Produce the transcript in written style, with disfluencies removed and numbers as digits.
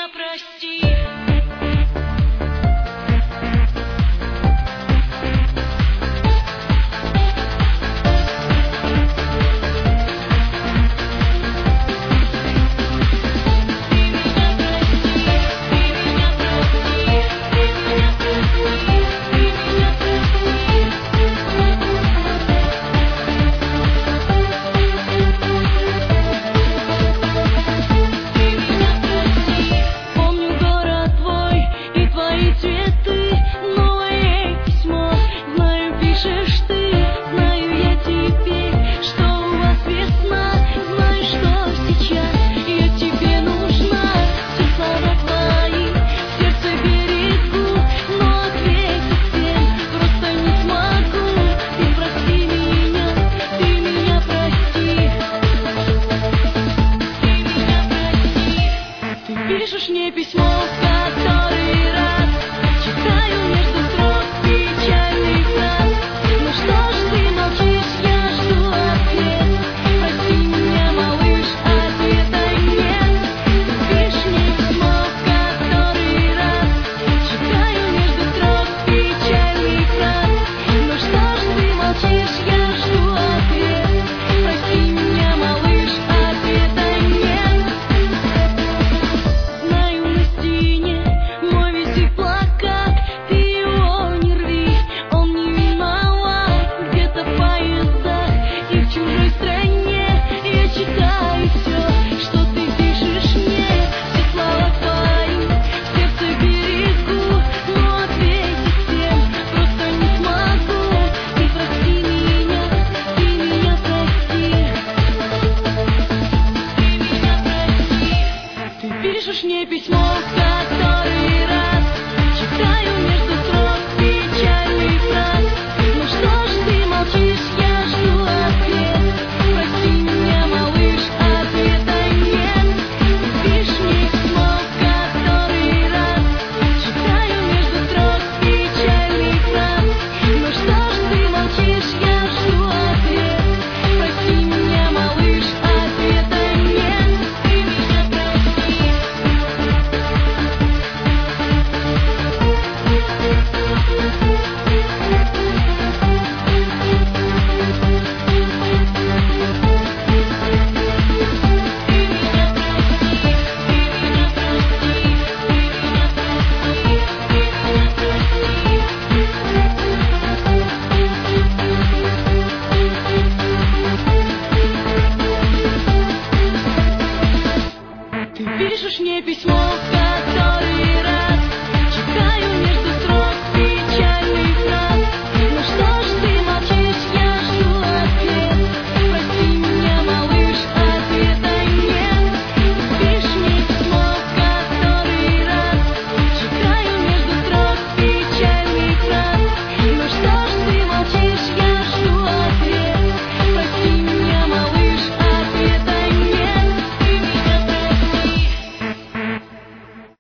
меня прости. Пишешь мне письмо, в который раз читаю между строк печальный фраз. Ну что ж ты молчишь, я жду ответ. Прости меня, малыш, ответа нет. Пишешь мне письмо, в который раз читаю между строк печальный фраз. Ну что ж ты молчишь, я жду ответ. Прости меня, малыш, ответа нет. Пишешь мне письмо, в который раз читаю между строк печальный фраз. Ну что ж ты молчишь, я жду ответ. Прости меня, малыш, ответа нет. Пишешь мне письмо, в который раз читаю между строк печальный фраз. Ну что ж ты молчишь, я жду ответ. Прости меня, малыш, ответа нет. Ты пишешь мне письмо, в которое